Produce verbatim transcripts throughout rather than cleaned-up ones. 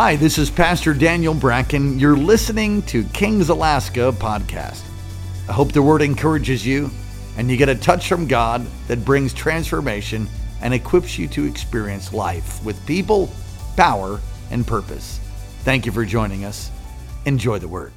Hi, this is Pastor Daniel Bracken. You're listening to Kings Alaska podcast. I hope the word encourages you and you get a touch from God that brings transformation and equips you to experience life with people, power, and purpose. Thank you for joining us. Enjoy the word.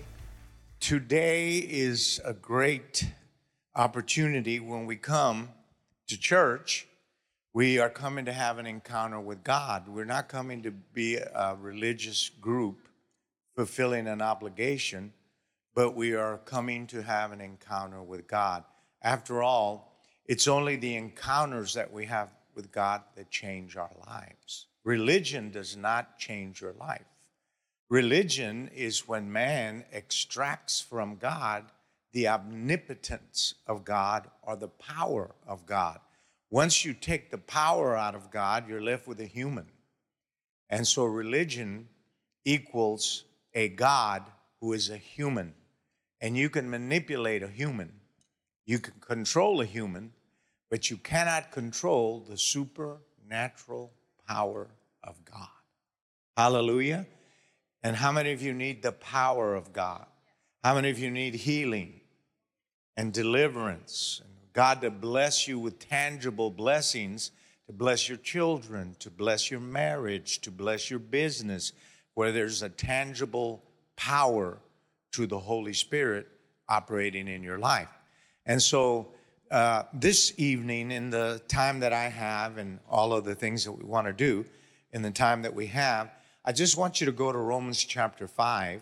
Today is a great opportunity when we come to church. We are coming to have an encounter with God. We're not coming to be a religious group fulfilling an obligation, but we are coming to have an encounter with God. After all, it's only the encounters that we have with God that change our lives. Religion does not change your life. Religion is when man extracts from God the omnipotence of God or the power of God. Once you take the power out of God, you're left with a human. And so religion equals a God who is a human. And you can manipulate a human. You can control a human, but you cannot control the supernatural power of God. Hallelujah. And how many of you need the power of God? How many of you need healing and deliverance? God to bless you with tangible blessings, to bless your children, to bless your marriage, to bless your business, where there's a tangible power to the Holy Spirit operating in your life. And so uh, this evening, in the time that I have and all of the things that we want to do in the time that we have, I just want you to go to Romans chapter five.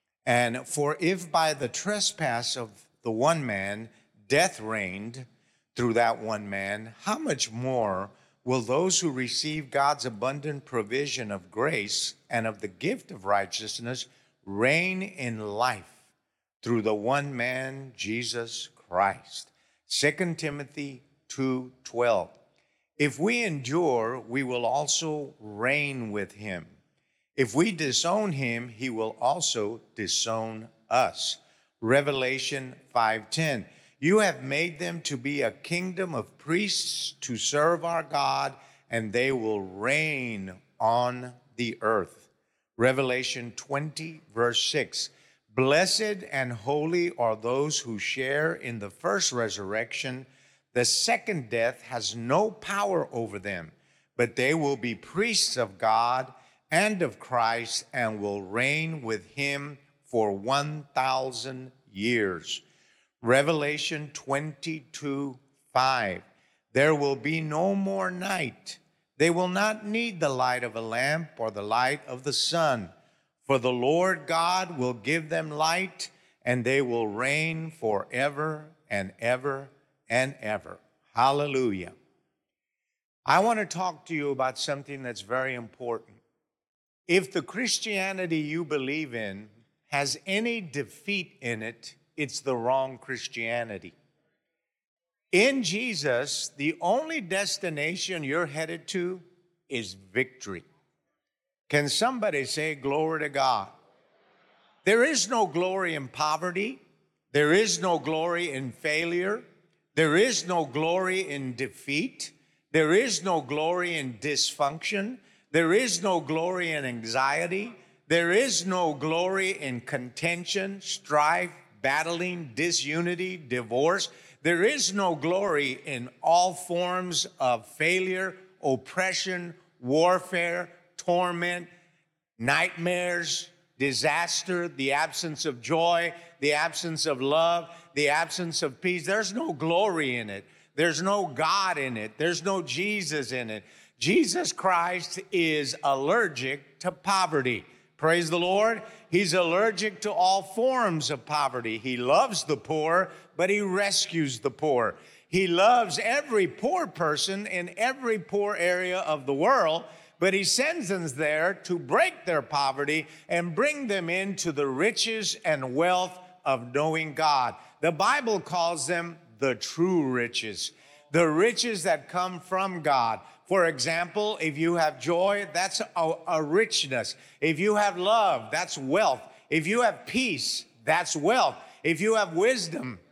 And for if by the trespass of the one man death reigned through that one man, how much more will those who receive God's abundant provision of grace and of the gift of righteousness reign in life through the one man, Jesus Christ? Second Timothy two twelve. If we endure, we will also reign with him. If we disown him, he will also disown us. Revelation five ten. You have made them to be a kingdom of priests to serve our God, and they will reign on the earth. Revelation twenty, verse six. Blessed and holy are those who share in the first resurrection. The second death has no power over them, but they will be priests of God and of Christ and will reign with him for one thousand years. Revelation twenty-two five. There will be no more night. They will not need the light of a lamp or the light of the sun, for the Lord God will give them light, and they will reign forever and ever and ever. Hallelujah. I want to talk to you about something that's very important. If the Christianity you believe in has any defeat in it, it's the wrong Christianity. In Jesus, the only destination you're headed to is victory. Can somebody say glory to God? There is no glory in poverty. There is no glory in failure. There is no glory in defeat. There is no glory in dysfunction. There is no glory in anxiety. There is no glory in contention, strife, battling, disunity, divorce. There is no glory in all forms of failure, oppression, warfare, torment, nightmares, disaster, the absence of joy, the absence of love, the absence of peace. There's no glory in it. There's no God in it. There's no Jesus in it. Jesus Christ is allergic to poverty. Praise the Lord. He's allergic to all forms of poverty. He loves the poor, but he rescues the poor. He loves every poor person in every poor area of the world, but he sends them there to break their poverty and bring them into the riches and wealth of knowing God. The Bible calls them the true riches, the riches that come from God. For example, if you have joy, that's a, a richness. If you have love, that's wealth. If you have peace, that's wealth. If you have wisdom,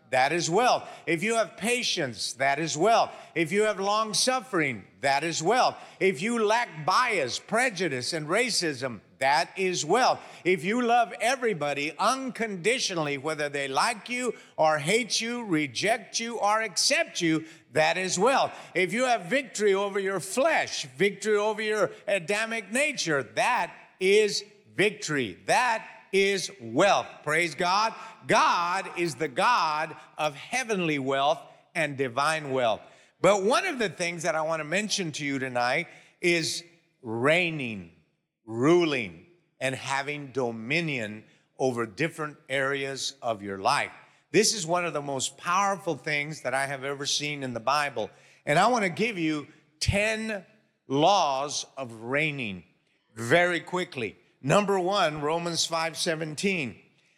that is wealth. If you have patience, that is wealth. If you have long suffering, that is wealth. If you lack bias, prejudice, and racism, that is wealth. If you love everybody unconditionally, whether they like you or hate you, reject you or accept you, that is wealth. If you have victory over your flesh, victory over your Adamic nature, that is victory. That is wealth. Praise God. God is the God of heavenly wealth and divine wealth. But one of the things that I want to mention to you tonight is reigning, ruling, and having dominion over different areas of your life. This is one of the most powerful things that I have ever seen in the Bible. And I want to give you ten laws of reigning very quickly. Number one, Romans five seventeen.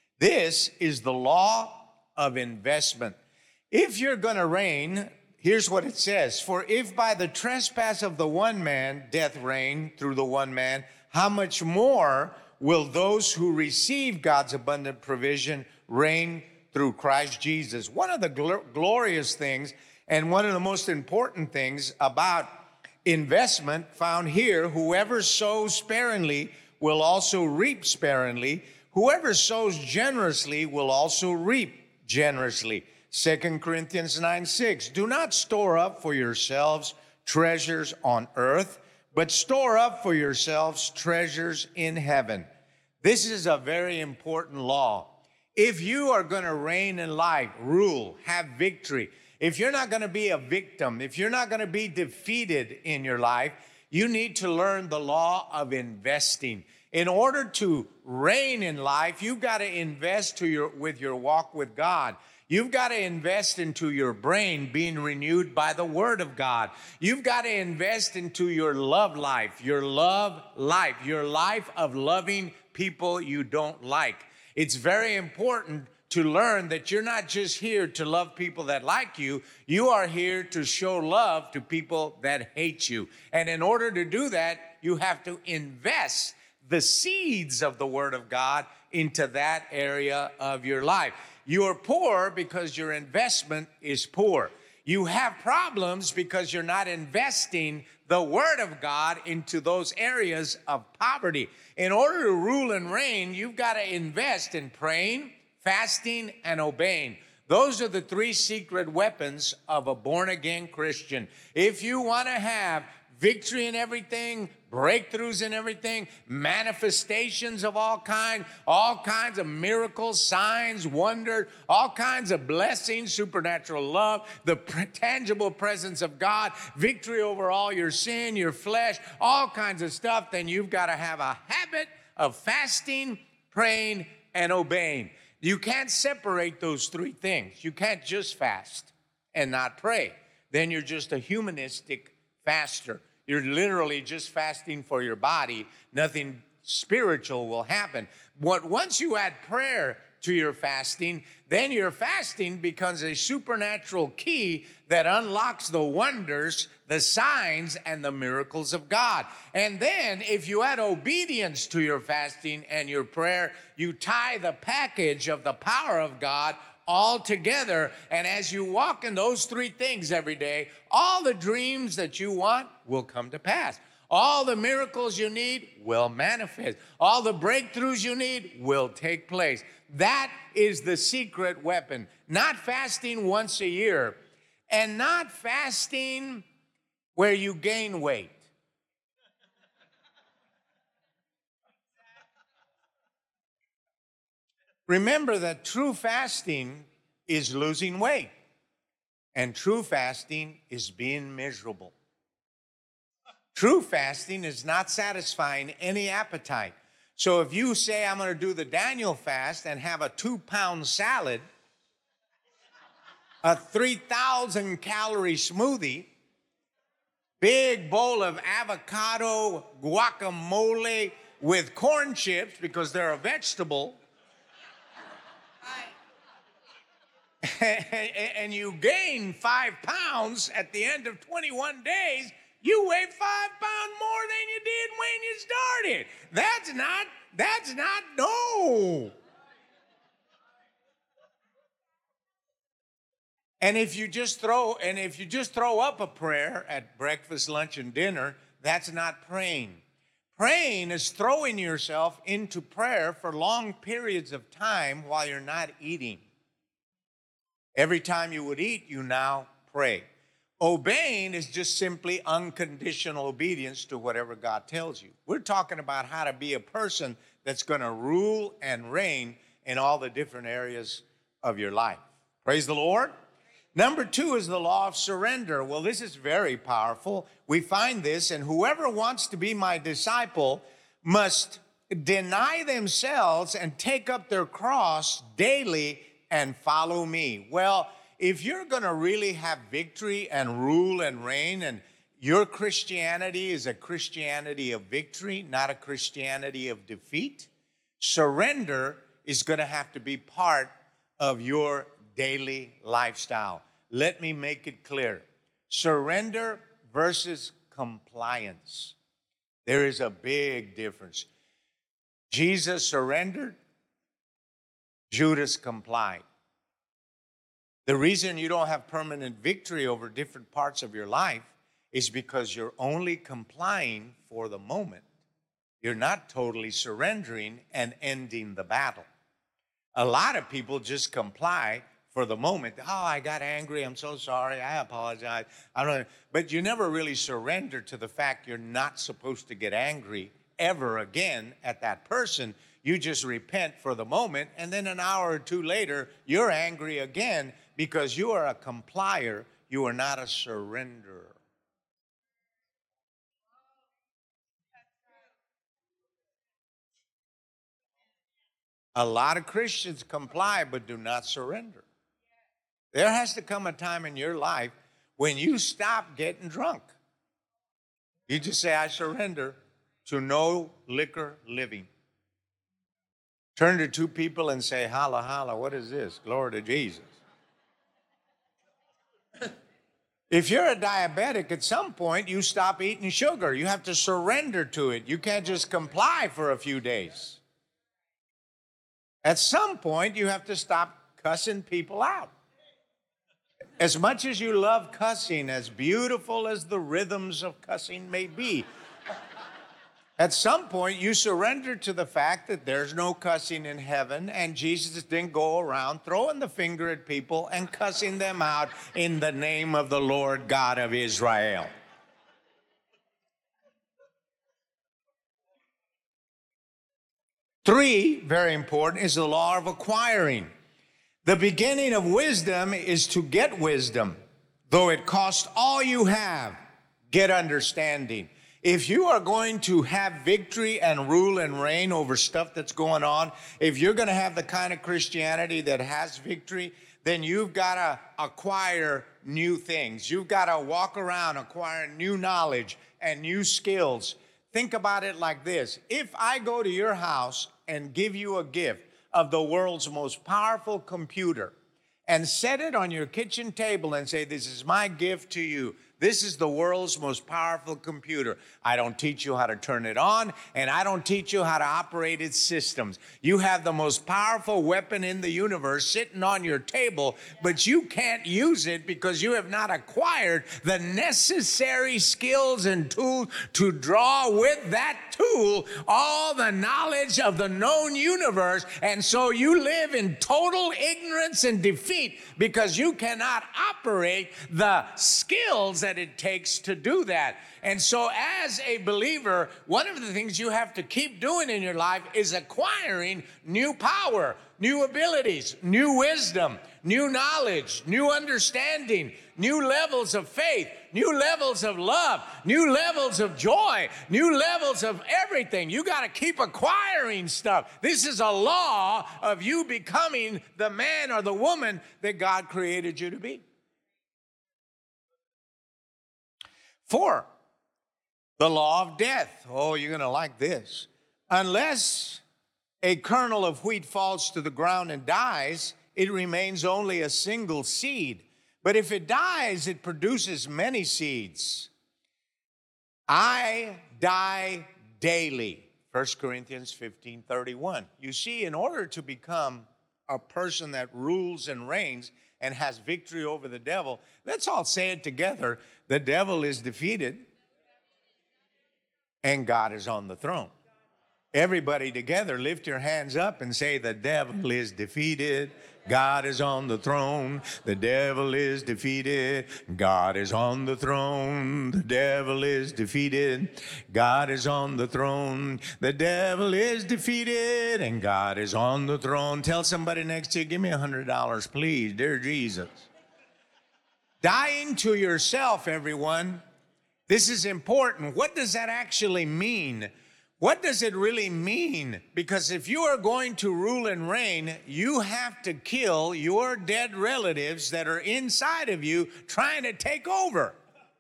This is the law of investment. If you're going to reign, here's what it says. For if by the trespass of the one man death reigned through the one man, how much more will those who receive God's abundant provision reign through Christ Jesus? One of the gl- glorious things and one of the most important things about investment found here, whoever sows sparingly will also reap sparingly. Whoever sows generously will also reap generously. Second Corinthians nine six. Do not store up for yourselves treasures on earth, but store up for yourselves treasures in heaven. This is a very important law. If you are going to reign in life, rule, have victory, if you're not going to be a victim, if you're not going to be defeated in your life, you need to learn the law of investing. In order to reign in life, you've got to invest to your, with your walk with God. You've got to invest into your brain being renewed by the Word of God. You've got to invest into your love life, your love life, your life of loving people you don't like. It's very important to learn that you're not just here to love people that like you. You are here to show love to people that hate you. And in order to do that, you have to invest the seeds of the Word of God into that area of your life. You are poor because your investment is poor. You have problems because you're not investing the Word of God into those areas of poverty. In order to rule and reign, you've got to invest in praying, fasting, and obeying. Those are the three secret weapons of a born-again Christian. If you want to have victory in everything, breakthroughs in everything, manifestations of all kinds, all kinds of miracles, signs, wonders, all kinds of blessings, supernatural love, the tangible presence of God, victory over all your sin, your flesh, all kinds of stuff, then you've got to have a habit of fasting, praying, and obeying. You can't separate those three things. You can't just fast and not pray. Then you're just a humanistic faster. You're literally just fasting for your body. Nothing spiritual will happen. But once you add prayer to your fasting, then your fasting becomes a supernatural key that unlocks the wonders, the signs, and the miracles of God. And then if you add obedience to your fasting and your prayer, you tie the package of the power of God all together. And as you walk in those three things every day, all the dreams that you want will come to pass. All the miracles you need will manifest. All the breakthroughs you need will take place. That is the secret weapon. Not fasting once a year, and not fasting where you gain weight. Remember that true fasting is losing weight, and true fasting is being miserable. True fasting is not satisfying any appetite. So if you say, I'm going to do the Daniel fast and have a two-pound salad, a three thousand calorie smoothie, big bowl of avocado guacamole with corn chips because they're a vegetable, and you gain five pounds at the end of twenty-one days, you weigh five pounds more than you did when you started. That's not, that's not, no. And if you just throw and if you just throw up a prayer at breakfast, lunch, and dinner, that's not praying. Praying is throwing yourself into prayer for long periods of time while you're not eating. Every time you would eat, you now pray. Obeying is just simply unconditional obedience to whatever God tells you. We're talking about how to be a person that's going to rule and reign in all the different areas of your life. Praise the Lord. Number two is the law of surrender. Well, this is very powerful. We find this, and whoever wants to be my disciple must deny themselves and take up their cross daily and follow me. Well, if you're going to really have victory and rule and reign, and your Christianity is a Christianity of victory, not a Christianity of defeat, surrender is going to have to be part of your daily lifestyle. Let me make it clear. Surrender versus compliance. There is a big difference. Jesus surrendered. Judas complied. The reason you don't have permanent victory over different parts of your life is because you're only complying for the moment. You're not totally surrendering and ending the battle. A lot of people just comply for the moment. Oh, I got angry. I'm so sorry. I apologize. I don't know. But you never really surrender to the fact you're not supposed to get angry ever again at that person. You just repent for the moment, and then an hour or two later, you're angry again because you are a complier. You are not a surrenderer. A lot of Christians comply but do not surrender. There has to come a time in your life when you stop getting drunk. You just say, I surrender to no liquor living. Turn to two people and say, holla, holla, what is this? Glory to Jesus. If you're a diabetic, at some point you stop eating sugar. You have to surrender to it. You can't just comply for a few days. At some point, you have to stop cussing people out. As much as you love cussing, as beautiful as the rhythms of cussing may be, at some point, you surrender to the fact that there's no cussing in heaven, and Jesus didn't go around throwing the finger at people and cussing them out in the name of the Lord God of Israel. Three, very important, is the law of acquiring. The beginning of wisdom is to get wisdom. Though it cost all you have, get understanding. If you are going to have victory and rule and reign over stuff that's going on, if you're going to have the kind of Christianity that has victory, then you've got to acquire new things. You've got to walk around acquiring new knowledge and new skills. Think about it like this. If I go to your house and give you a gift of the world's most powerful computer and set it on your kitchen table and say, this is my gift to you. This is the world's most powerful computer. I don't teach you how to turn it on, and I don't teach you how to operate its systems. You have the most powerful weapon in the universe sitting on your table, but you can't use it because you have not acquired the necessary skills and tools to draw with that tool all the knowledge of the known universe. And so you live in total ignorance and defeat because you cannot operate the skills that it takes to do that. And so as a believer, one of the things you have to keep doing in your life is acquiring new power, new abilities, new wisdom, new knowledge, new understanding, new levels of faith, new levels of love, new levels of joy, new levels of everything. You got to keep acquiring stuff. This is a law of you becoming the man or the woman that God created you to be. Four, the law of death. Oh, you're going to like this. Unless a kernel of wheat falls to the ground and dies, it remains only a single seed. But if it dies, it produces many seeds. I die daily. First Corinthians fifteen thirty-one. You see, in order to become a person that rules and reigns, and has victory over the devil. Let's all say it together. The devil is defeated and God is on the throne. Everybody together, lift your hands up and say, the devil is defeated. God is on the throne. The devil is defeated. God is on the throne. The devil is defeated. God is on the throne. The devil is defeated and God is on the throne. Tell somebody next to you, give me a hundred dollars, please, dear Jesus. Dying to yourself, everyone. This is important. What does that actually mean? What does it really mean? Because if you are going to rule and reign, you have to kill your dead relatives that are inside of you trying to take over.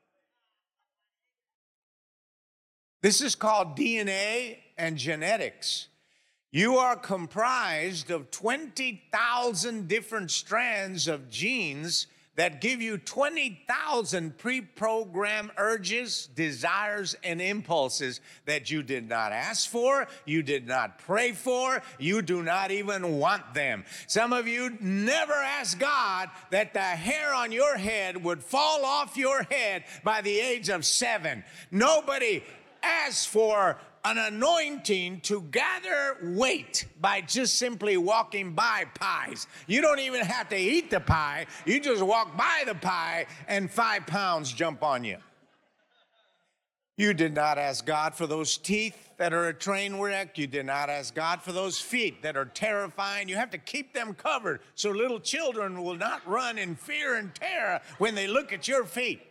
This is called D N A and genetics. You are comprised of twenty thousand different strands of genes that give you twenty thousand pre-programmed urges, desires, and impulses that you did not ask for, you did not pray for, you do not even want them. Some of you never asked God that the hair on your head would fall off your head by the age of seven. Nobody asked for an anointing to gather weight by just simply walking by pies. You don't even have to eat the pie. You just walk by the pie and five pounds jump on you. You did not ask God for those teeth that are a train wreck. You did not ask God for those feet that are terrifying. You have to keep them covered so little children will not run in fear and terror when they look at your feet.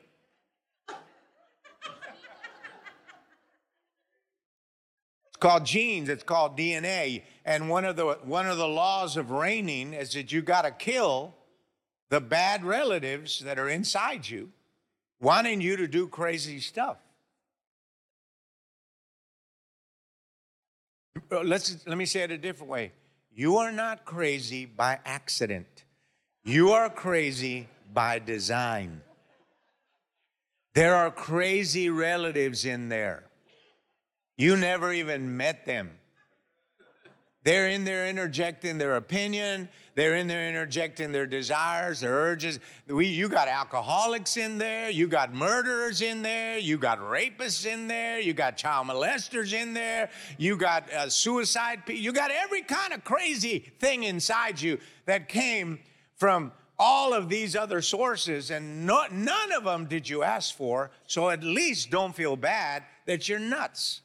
It's called genes, it's called D N A. And one of the one of the laws of reigning is that you got to kill the bad relatives that are inside you, wanting you to do crazy stuff. Let's let me say it a different way. You are not crazy by accident. You are crazy by design. There are crazy relatives in there. You never even met them. They're in there interjecting their opinion. They're in there interjecting their desires, their urges. We, you got alcoholics in there. You got murderers in there. You got rapists in there. You got child molesters in there. You got uh, suicide people. You got every kind of crazy thing inside you that came from all of these other sources, and no, none of them did you ask for. So at least don't feel bad that you're nuts.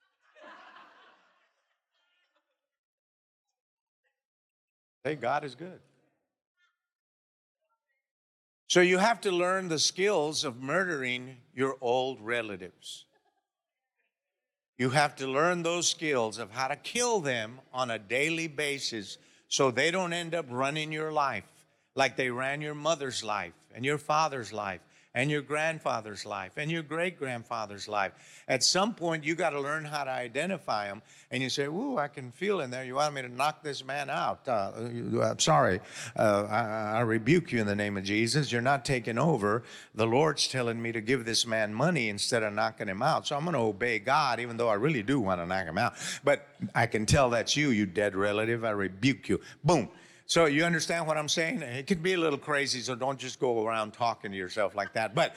Hey, God is good. So you have to learn the skills of murdering your old relatives. You have to learn those skills of how to kill them on a daily basis so they don't end up running your life like they ran your mother's life and your father's life and your grandfather's life and your great-grandfather's life. At some point, you got to learn how to identify them. And you say, ooh, I can feel in there. You want me to knock this man out. Uh, I'm sorry. Uh, I, I rebuke you in the name of Jesus. You're not taking over. The Lord's telling me to give this man money instead of knocking him out. So I'm going to obey God, even though I really do want to knock him out. But I can tell that's you, you dead relative. I rebuke you. Boom. So you understand what I'm saying? It could be a little crazy, so don't just go around talking to yourself like that. But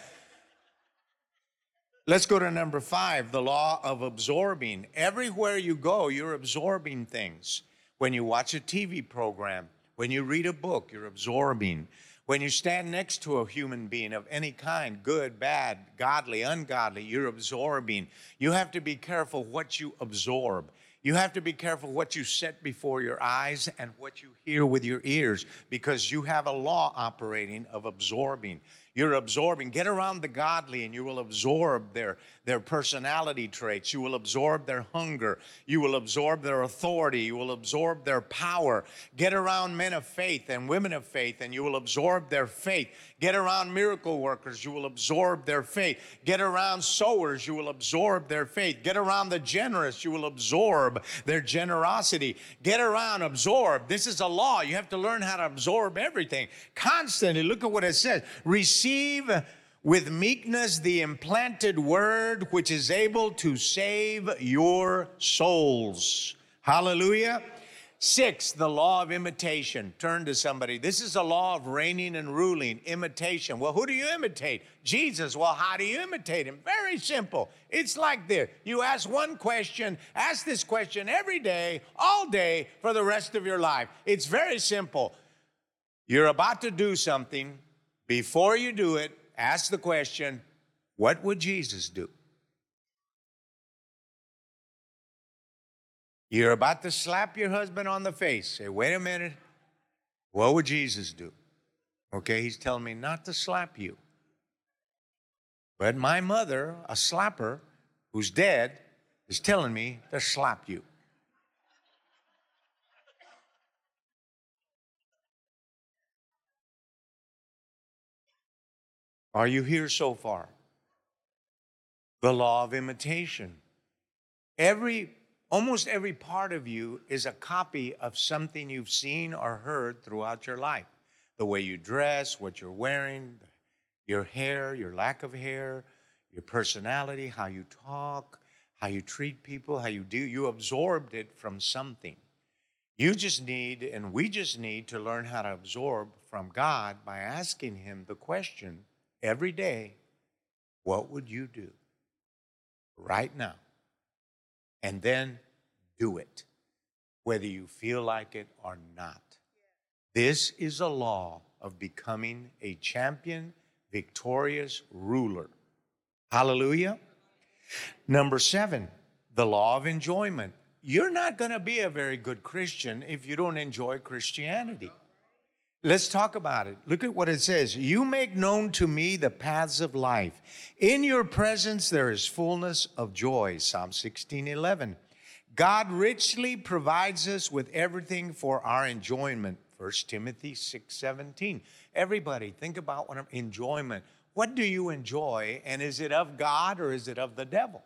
let's go to number five, the law of absorbing. Everywhere you go, you're absorbing things. When you watch a T V program, when you read a book, you're absorbing. When you stand next to a human being of any kind, good, bad, godly, ungodly, you're absorbing. You have to be careful what you absorb. You have to be careful what you set before your eyes and what you hear with your ears, because you have a law operating of absorbing. You're absorbing. Get around the godly and you will absorb their, their personality traits. You will absorb their hunger. You will absorb their authority. You will absorb their power. Get around men of faith and women of faith and you will absorb their faith. Get around miracle workers. You will absorb their faith. Get around sowers. You will absorb their faith. Get around the generous. You will absorb their generosity. Get around, absorb. This is a law. You have to learn how to absorb everything constantly. Look at what it says. Receive with meekness the implanted word, which is able to save your souls. Hallelujah. Six, the law of imitation. Turn to somebody. This is a law of reigning and ruling, imitation. Well, who do you imitate? Jesus. Well, how do you imitate him? Very simple. It's like this. You ask one question, ask this question every day, all day, for the rest of your life. It's very simple. You're about to do something. Before you do it, ask the question, what would Jesus do? You're about to slap your husband on the face. Say, wait a minute. What would Jesus do? Okay, he's telling me not to slap you. But my mother, a slapper who's dead, is telling me to slap you. Are you here so far? The law of imitation. Every Almost every part of you is a copy of something you've seen or heard throughout your life. The way you dress, what you're wearing, your hair, your lack of hair, your personality, how you talk, how you treat people, how you do. You absorbed it from something. You just need, and we just need to learn how to absorb from God by asking him the question every day, what would you do right now? And then do it, whether you feel like it or not. This is a law of becoming a champion, victorious ruler. Hallelujah. Number seven, the law of enjoyment. You're not going to be a very good Christian if you don't enjoy Christianity. Let's talk about it. Look at what it says. You make known to me the paths of life. In your presence there is fullness of joy. Psalm sixteen eleven. God richly provides us with everything for our enjoyment. First Timothy six seventeen. Everybody, think about what enjoyment. What do you enjoy? And is it of God or is it of the devil?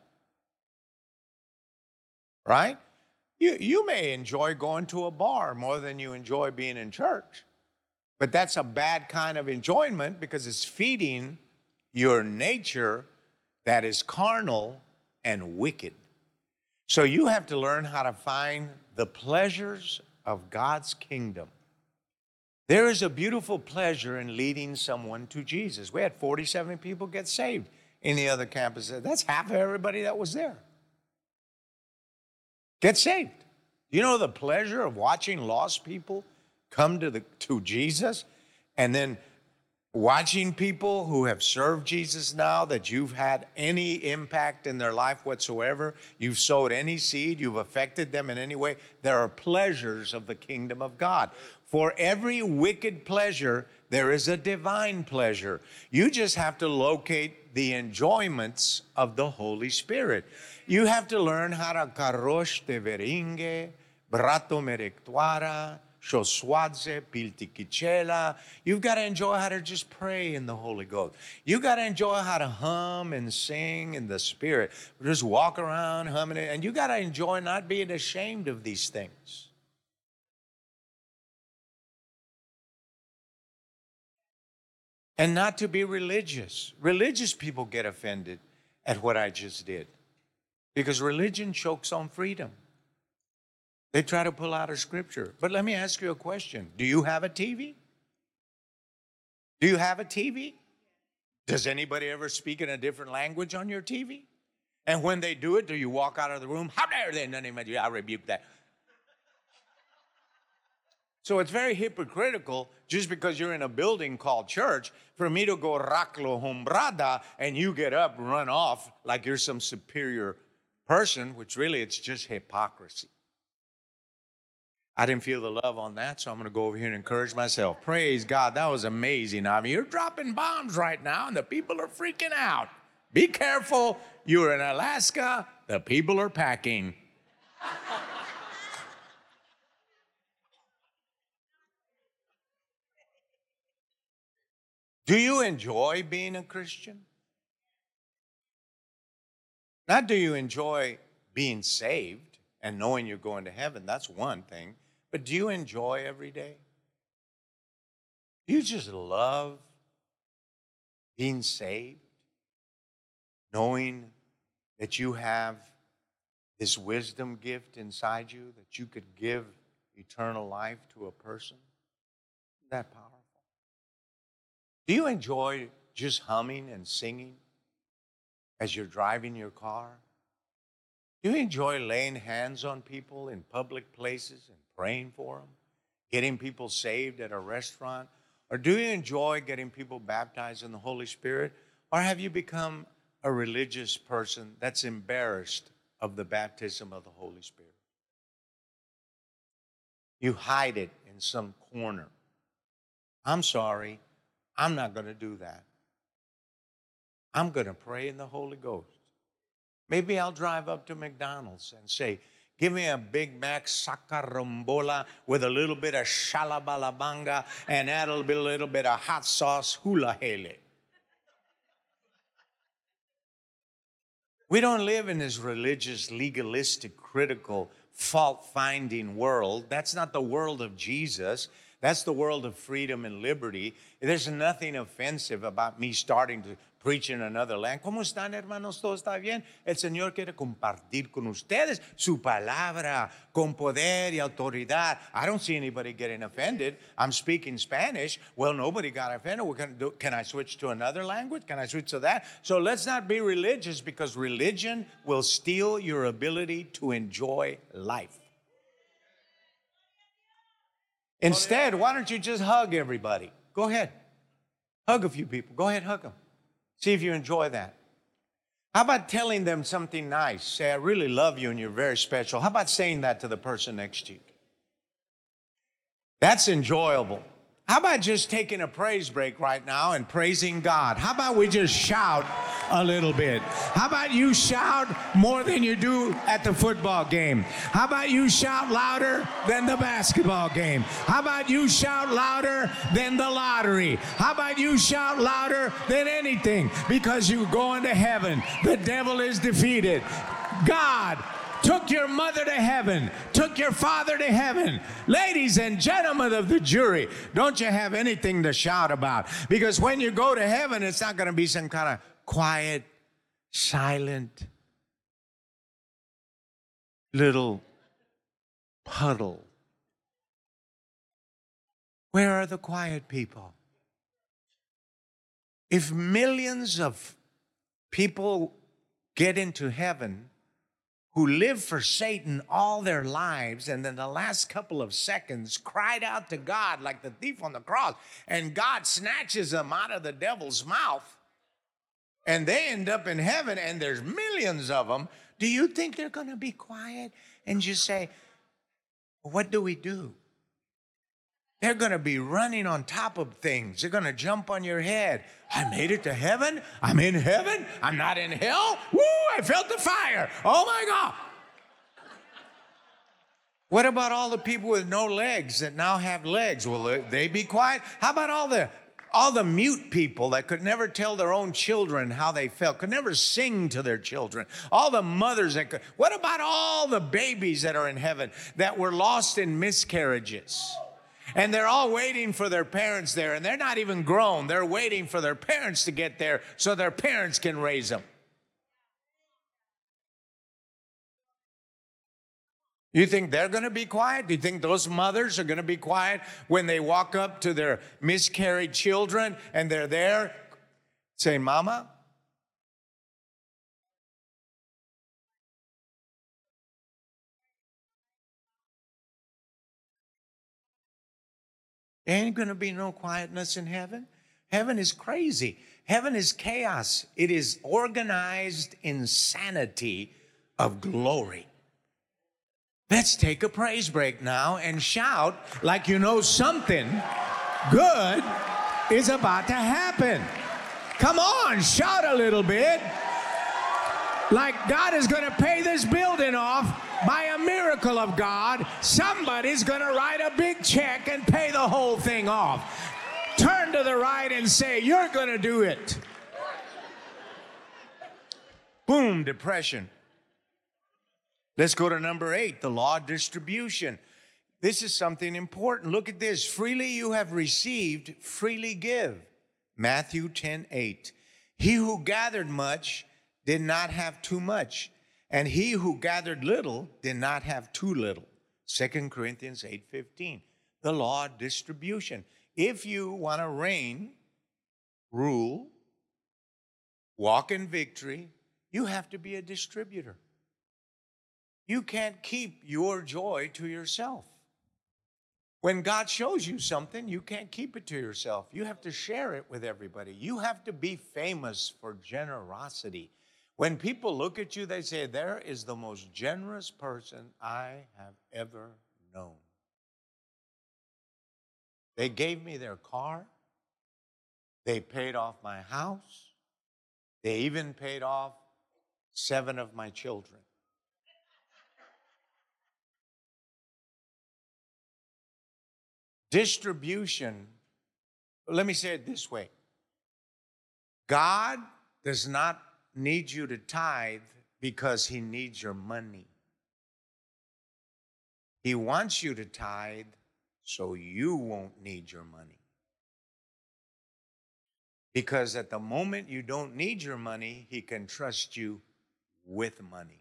Right? You, you may enjoy going to a bar more than you enjoy being in church. But that's a bad kind of enjoyment because it's feeding your nature that is carnal and wicked. So you have to learn how to find the pleasures of God's kingdom. There is a beautiful pleasure in leading someone to Jesus. We had forty-seven people get saved in the other campuses. That's half of everybody that was there. Get saved. You know the pleasure of watching lost people come to the to Jesus, and then watching people who have served Jesus now, that you've had any impact in their life whatsoever, you've sowed any seed, you've affected them in any way. There are pleasures of the kingdom of God. For every wicked pleasure, there is a divine pleasure. You just have to locate the enjoyments of the Holy Spirit. You have to learn how to karosh te veringe, brato merectuara, Shoswadze, Piltikichela. You've got to enjoy how to just pray in the Holy Ghost. You've got to enjoy how to hum and sing in the Spirit. Just walk around humming it. And you got to enjoy not being ashamed of these things. And not to be religious. Religious people get offended at what I just did because religion chokes on freedom. They try to pull out a scripture. But let me ask you a question. Do you have a T V? Do you have a T V? Does anybody ever speak in a different language on your T V? And when they do it, do you walk out of the room? How dare they? None of you, I rebuke that. So it's very hypocritical just because you're in a building called church for me to go raclo hombrada and you get up and run off like you're some superior person, which really it's just hypocrisy. I didn't feel the love on that, so I'm going to go over here and encourage myself. Praise God, that was amazing. I mean, you're dropping bombs right now, and the people are freaking out. Be careful. You're in Alaska. The people are packing. Do you enjoy being a Christian? Not do you enjoy being saved and knowing you're going to heaven. That's one thing. But do you enjoy every day? Do you just love being saved? Knowing that you have this wisdom gift inside you that you could give eternal life to a person? Isn't that powerful? Do you enjoy just humming and singing as you're driving your car? Do you enjoy laying hands on people in public places and praying for them? Getting people saved at a restaurant? Or do you enjoy getting people baptized in the Holy Spirit? Or have you become a religious person that's embarrassed of the baptism of the Holy Spirit? You hide it in some corner. I'm sorry, I'm not going to do that. I'm going to pray in the Holy Ghost. Maybe I'll drive up to McDonald's and say, give me a Big Mac sacarombola with a little bit of shalabalabanga and add a little, little bit of hot sauce hula hele. We don't live in this religious, legalistic, critical, fault-finding world. That's not the world of Jesus. That's the world of freedom and liberty. There's nothing offensive about me starting to preach in another language. ¿Cómo están, hermanos? ¿Todo está bien? El Señor quiere compartir con ustedes su palabra con poder y autoridad. I don't see anybody getting offended. I'm speaking Spanish. Well, nobody got offended. We're gonna do, can I switch to another language? Can I switch to that? So let's not be religious, because religion will steal your ability to enjoy life. Instead, why don't you just hug everybody? Go ahead. Hug a few people. Go ahead, hug them. See if you enjoy that. How about telling them something nice? Say, I really love you and you're very special. How about saying that to the person next to you? That's enjoyable. How about just taking a praise break right now and praising God? How about we just shout a little bit? How about you shout more than you do at the football game? How about you shout louder than the basketball game? How about you shout louder than the lottery? How about you shout louder than anything? Because you're going to heaven. The devil is defeated. God took your mother to heaven, took your father to heaven. Ladies and gentlemen of the jury, don't you have anything to shout about? Because when you go to heaven, it's not going to be some kind of quiet, silent, little puddle. Where are the quiet people? If millions of people get into heaven who lived for Satan all their lives, and then the last couple of seconds cried out to God like the thief on the cross, and God snatches them out of the devil's mouth, and they end up in heaven, and there's millions of them, do you think they're going to be quiet and just say, what do we do? They're going to be running on top of things. They're going to jump on your head. I made it to heaven. I'm in heaven. I'm not in hell. Woo, I felt the fire. Oh, my God. What about all the people with no legs that now have legs? Will they be quiet? How about all the all the mute people that could never tell their own children how they felt, could never sing to their children? All the mothers that could. What about all the babies that are in heaven that were lost in miscarriages? And they're all waiting for their parents there, and they're not even grown. They're waiting for their parents to get there so their parents can raise them. You think they're going to be quiet? Do you think those mothers are going to be quiet when they walk up to their miscarried children and they're there saying, Mama? There ain't going to be no quietness in heaven. Heaven is crazy. Heaven is chaos. It is organized insanity of glory. Let's take a praise break now and shout like you know something good is about to happen. Come on, shout a little bit. Like God is going to pay this building off by a miracle of God. Somebody's going to write a big check and pay the whole thing off. Turn to the right and say, you're going to do it. Boom, depression. Let's go to number eight, the law of distribution. This is something important. Look at this. Freely you have received, freely give. Matthew ten eight. He who gathered much did not have too much, and he who gathered little did not have too little. Second Corinthians eight fifteen. The law of distribution. If you want to reign, rule, walk in victory, you have to be a distributor. You can't keep your joy to yourself. When God shows you something, you can't keep it to yourself. You have to share it with everybody. You have to be famous for generosity. When people look at you, they say, there is the most generous person I have ever known. They gave me their car. They paid off my house. They even paid off seven of my children. Distribution, let me say it this way. God does not need you to tithe because he needs your money. He wants you to tithe so you won't need your money. Because at the moment you don't need your money, he can trust you with money.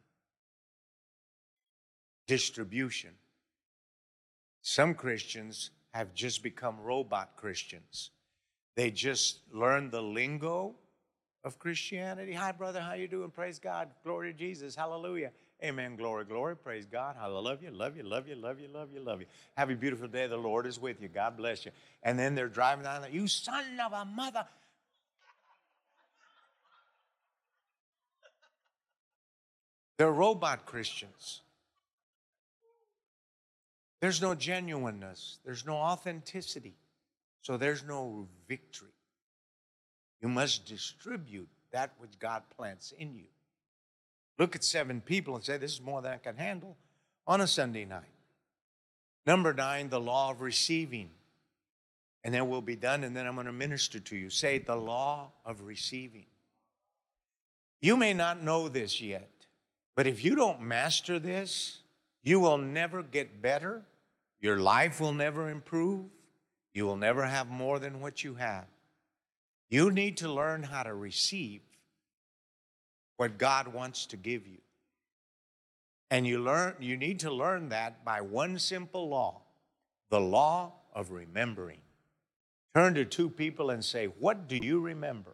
Distribution. Some Christians have just become robot Christians. They just learn the lingo of Christianity. Hi, brother, how you doing? Praise God. Glory to Jesus. Hallelujah. Amen. Glory, glory. Praise God. I love you, love you, love you, love you, love you, love you. Have a beautiful day. The Lord is with you. God bless you. And then they're driving down there. You son of a mother. They're robot Christians. There's no genuineness. There's no authenticity. So there's no victory. You must distribute that which God plants in you. Look at seven people and say, this is more than I can handle on a Sunday night. Number nine, the law of receiving. And then we'll be done, and then I'm going to minister to you. Say, the law of receiving. You may not know this yet, but if you don't master this, you will never get better. Your life will never improve. You will never have more than what you have. You need to learn how to receive what God wants to give you. And you learn, you need to learn that by one simple law, the law of remembering. Turn to two people and say, what do you remember?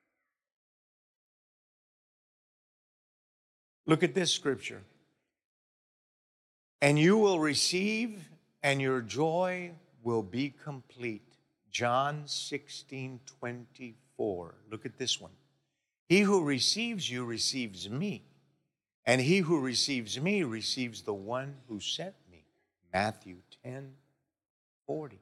Look at this scripture. And you will receive, and your joy will be complete. John sixteen twenty-four. Look at this one. He who receives you receives me, and he who receives me receives the one who sent me. Matthew ten forty.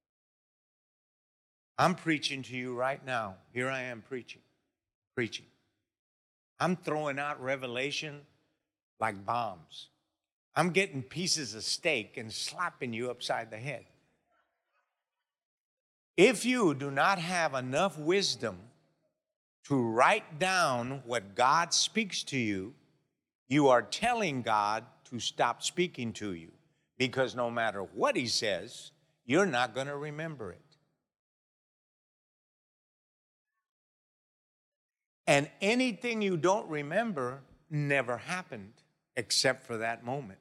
I'm preaching to you right now. Here I am preaching, preaching. I'm throwing out revelation like bombs. I'm getting pieces of steak and slapping you upside the head. If you do not have enough wisdom to write down what God speaks to you, you are telling God to stop speaking to you, because no matter what he says, you're not going to remember it. And anything you don't remember never happened except for that moment.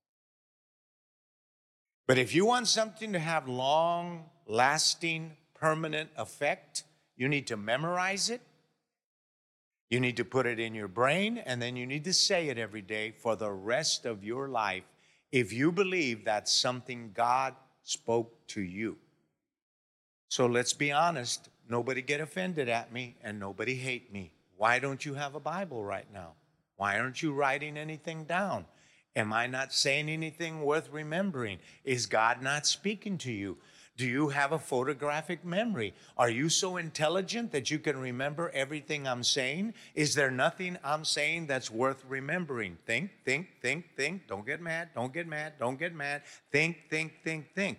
But if you want something to have long, lasting, permanent effect, you need to memorize it. You need to put it in your brain, and then you need to say it every day for the rest of your life if you believe that's something God spoke to you. So let's be honest. Nobody get offended at me, and nobody hate me. Why don't you have a Bible right now? Why aren't you writing anything down? Am I not saying anything worth remembering? Is God not speaking to you? Do you have a photographic memory? Are you so intelligent that you can remember everything I'm saying? Is there nothing I'm saying that's worth remembering? Think, think, think, think. Don't get mad. Don't get mad. Don't get mad. Think, think, think, think.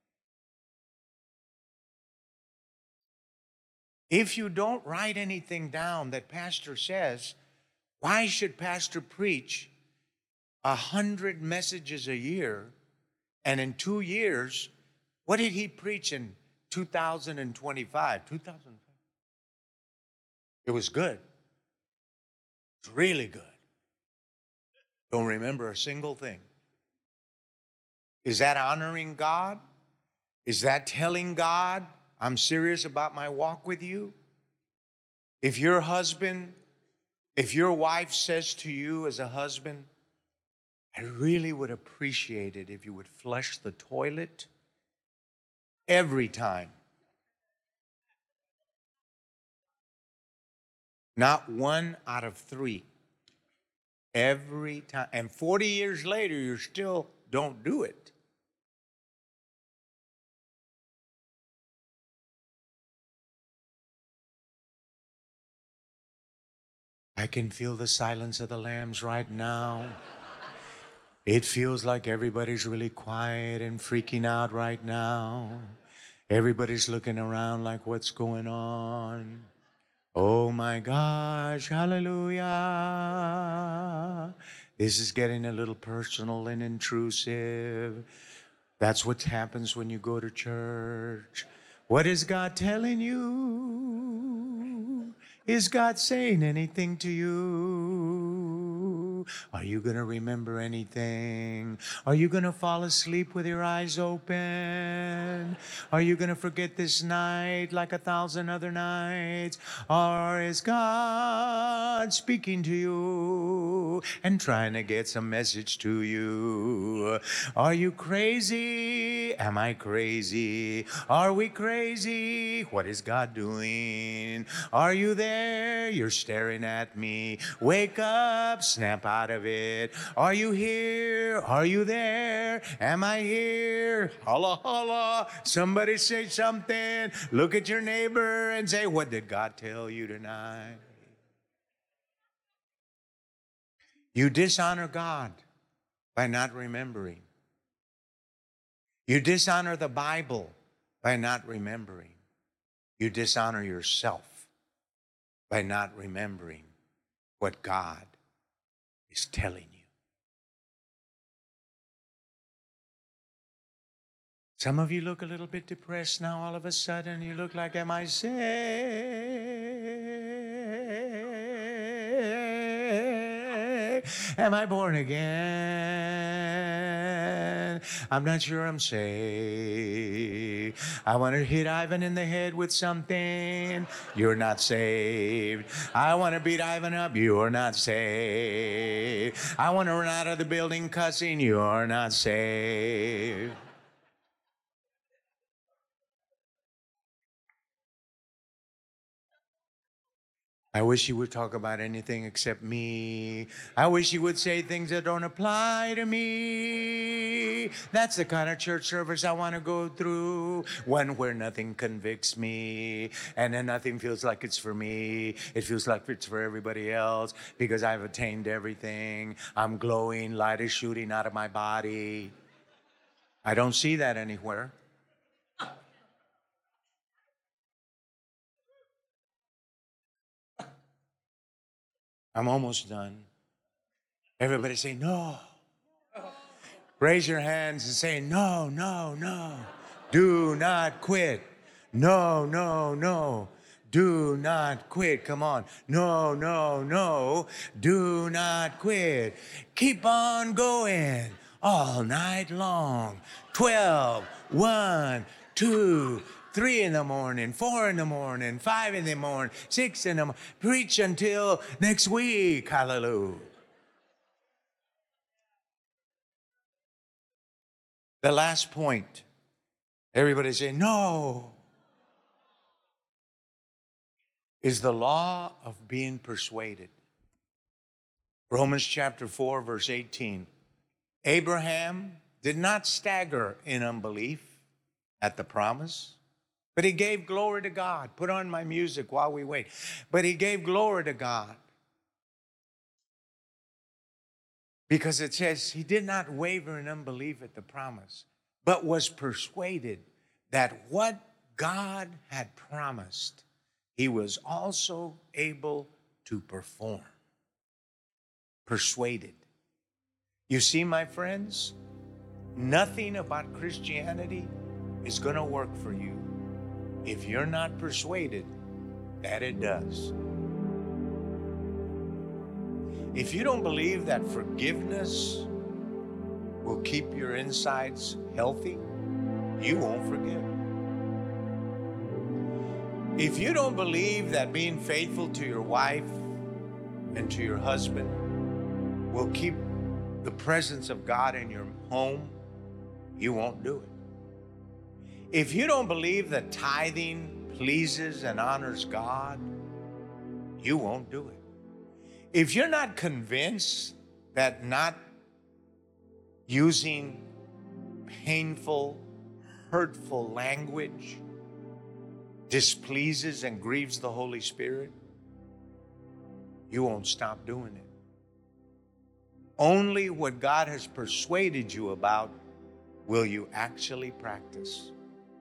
If you don't write anything down that pastor says, why should pastor preach a hundred messages a year, and in two years, what did he preach in two thousand twenty-five? two thousand. It was good. It's really good. Don't remember a single thing. Is that honoring God? Is that telling God, I'm serious about my walk with you? If your husband, if your wife says to you as a husband, I really would appreciate it if you would flush the toilet every time. Not one out of three. Every time. And forty years later, you still don't do it. I can feel the silence of the lambs right now. It feels like everybody's really quiet and freaking out right now. Everybody's looking around like, what's going on? Oh my gosh, hallelujah. This is getting a little personal and intrusive. That's what happens when you go to church. What is God telling you? Is God saying anything to you? Are you going to remember anything? Are you going to fall asleep with your eyes open? Are you going to forget this night like a thousand other nights? Or is God speaking to you and trying to get some message to you? Are you crazy? Am I crazy? Are we crazy? What is God doing? Are you there? You're staring at me. Wake up, snap out of it. Are you here? Are you there? Am I here? Holla, holla. Somebody say something. Look at your neighbor and say, what did God tell you tonight? You dishonor God by not remembering. You dishonor the Bible by not remembering. You dishonor yourself by not remembering what God is telling you. Some of you look a little bit depressed now all of a sudden. You look like, am I saved? Am I born again? I'm not sure I'm saved. I want to hit Ivan in the head with something. You're not saved. I want to beat Ivan up. You're not saved. I want to run out of the building cussing. You're not saved. I wish you would talk about anything except me. I wish you would say things that don't apply to me. That's the kind of church service I want to go through. One where nothing convicts me and then nothing feels like it's for me. It feels like it's for everybody else because I've attained everything. I'm glowing, light is shooting out of my body. I don't see that anywhere. I'm almost done. Everybody say, no. Raise your hands and say, no, no, no. Do not quit. No, no, no. Do not quit. Come on. No, no, no. Do not quit. Keep on going all night long. twelve, one, two, Three in the morning, four in the morning, five in the morning, six in the morning. Preach until next week. Hallelujah. The last point. Everybody say, no. Is the law of being persuaded. Romans chapter four, verse eighteen. Abraham did not stagger in unbelief at the promise. But he gave glory to God. Put on my music while we wait. But he gave glory to God. Because it says he did not waver in unbelief at the promise, but was persuaded that what God had promised, he was also able to perform. Persuaded. You see, my friends, nothing about Christianity is going to work for you if you're not persuaded that it does. If you don't believe that forgiveness will keep your insides healthy, you won't forgive. If you don't believe that being faithful to your wife and to your husband will keep the presence of God in your home, you won't do it. If you don't believe that tithing pleases and honors God, you won't do it. If you're not convinced that not using painful, hurtful language displeases and grieves the Holy Spirit, you won't stop doing it. Only what God has persuaded you about will you actually practice.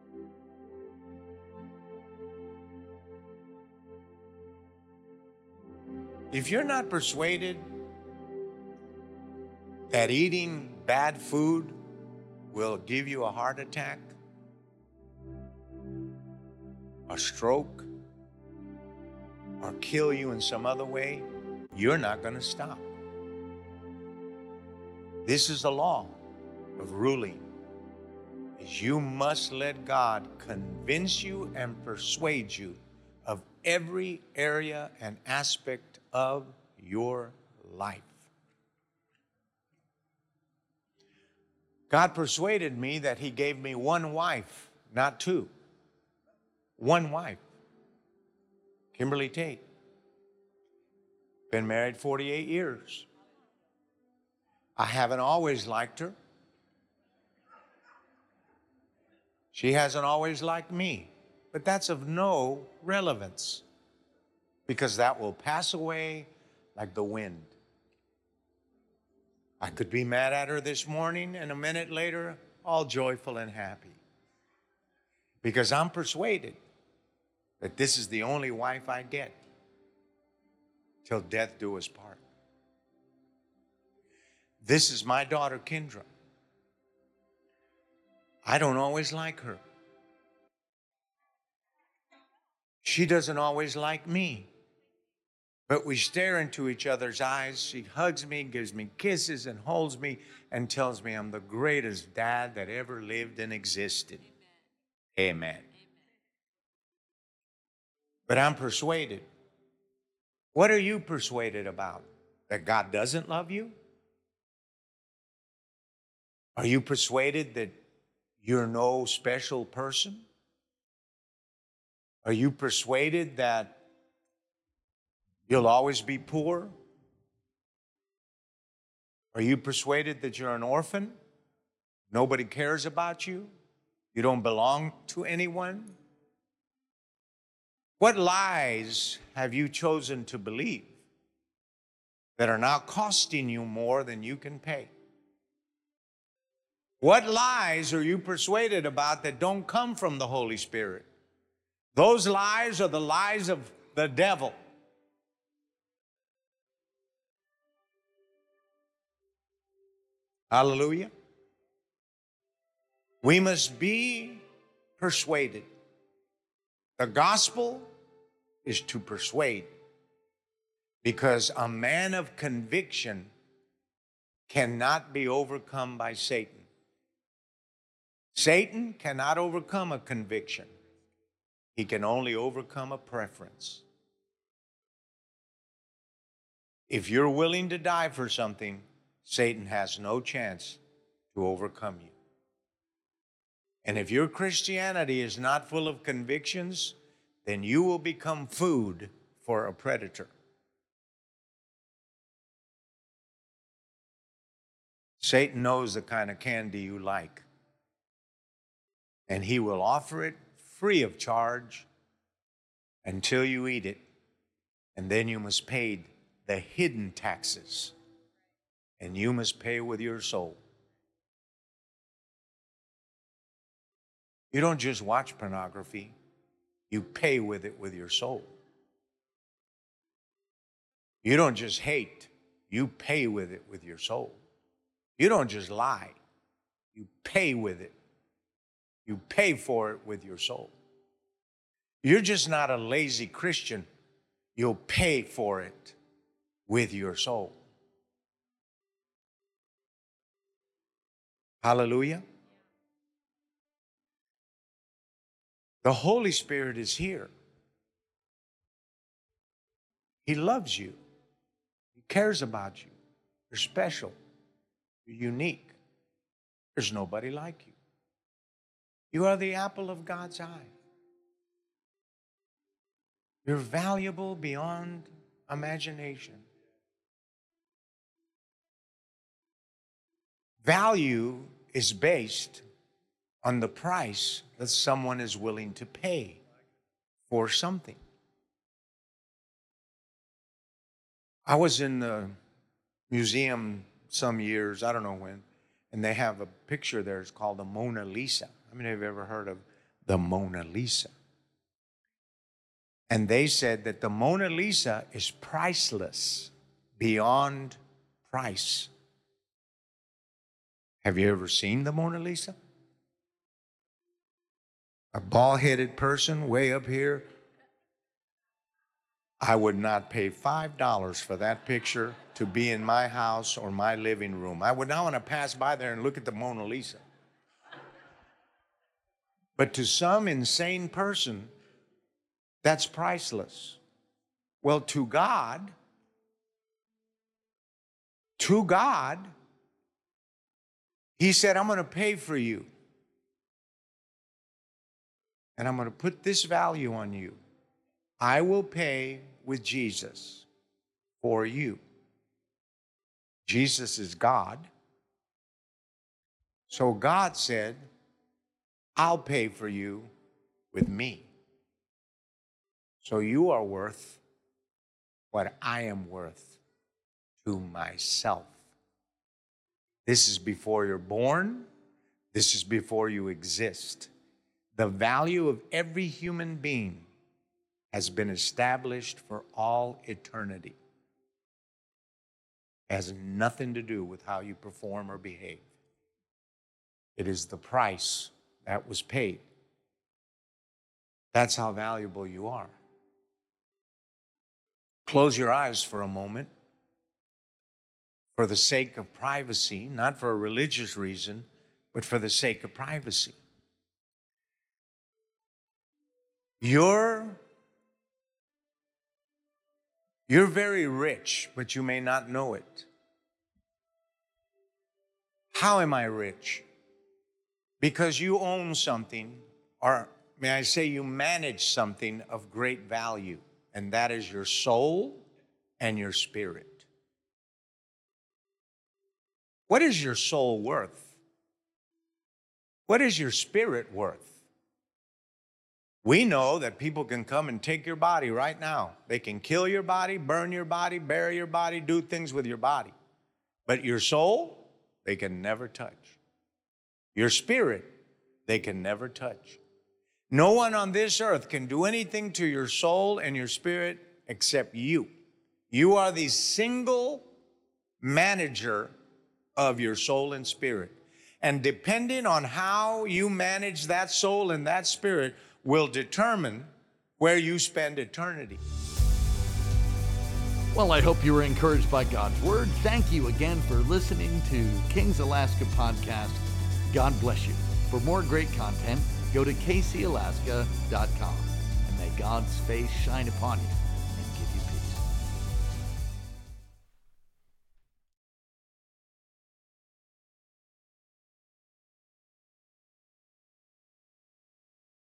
If you're not persuaded that eating bad food will give you a heart attack, a stroke, or kill you in some other way, you're not going to stop. This is the law of ruling, is you must let God convince you and persuade you of every area and aspect of your life. God persuaded me that He gave me one wife, not two. One wife, Kimberly Tate. Been married forty-eight years. I haven't always liked her. She hasn't always liked me, but that's of no relevance because that will pass away like the wind. I could be mad at her this morning and a minute later, all joyful and happy because I'm persuaded that this is the only wife I get till death do us part. This is my daughter, Kendra. I don't always like her. She doesn't always like me. But we stare into each other's eyes. She hugs me, gives me kisses, and holds me, and tells me I'm the greatest dad that ever lived and existed. Amen. Amen. But I'm persuaded. What are you persuaded about? That God doesn't love you? Are you persuaded that you're no special person? Are you persuaded that you'll always be poor? Are you persuaded that you're an orphan? Nobody cares about you? You don't belong to anyone? What lies have you chosen to believe that are now costing you more than you can pay? What lies are you persuaded about that don't come from the Holy Spirit? Those lies are the lies of the devil. Hallelujah. We must be persuaded. The gospel is to persuade because a man of conviction cannot be overcome by Satan. Satan cannot overcome a conviction. He can only overcome a preference. If you're willing to die for something, Satan has no chance to overcome you. And if your Christianity is not full of convictions, then you will become food for a predator. Satan knows the kind of candy you like, and he will offer it free of charge until you eat it, and then you must pay the hidden taxes, and you must pay with your soul. You don't just watch pornography, you pay with it with your soul. You don't just hate, you pay with it with your soul. You don't just lie, you pay with it. You pay for it with your soul. You're just not a lazy Christian. You'll pay for it with your soul. Hallelujah. The Holy Spirit is here. He loves you. He cares about you. You're special. You're unique. There's nobody like you. You are the apple of God's eye. You're valuable beyond imagination. Value is based on the price that someone is willing to pay for something. I was in the museum some years, I don't know when, and they have a picture there. It's called the Mona Lisa. How many of you have ever heard of the Mona Lisa? And they said that the Mona Lisa is priceless, beyond price. Have you ever seen the Mona Lisa? A bald-headed person way up here. I would not pay five dollars for that picture to be in my house or my living room. I would not want to pass by there and look at the Mona Lisa. But to some insane person, that's priceless. Well, to God, to God, He said, I'm going to pay for you. And I'm going to put this value on you. I will pay with Jesus for you. Jesus is God. So God said, I'll pay for you with me. So you are worth what I am worth to myself. This is before you're born. This is before you exist. The value of every human being has been established for all eternity. It has nothing to do with how you perform or behave. It is the price that was paid. That's how valuable you are. Close your eyes for a moment for the sake of privacy, not for a religious reason, but for the sake of privacy. You're, you're very rich, but you may not know it. How am I rich? Because you own something, or may I say you manage something of great value, and that is your soul and your spirit. What is your soul worth? What is your spirit worth? We know that people can come and take your body right now. They can kill your body, burn your body, bury your body, do things with your body. But your soul, they can never touch. Your spirit, they can never touch. No one on this earth can do anything to your soul and your spirit except you. You are the single manager of your soul and spirit. And depending on how you manage that soul and that spirit will determine where you spend eternity. Well, I hope you were encouraged by God's Word. Thank you again for listening to Kings Alaska Podcast. God bless you. For more great content, go to k c alaska dot com. And may God's face shine upon you.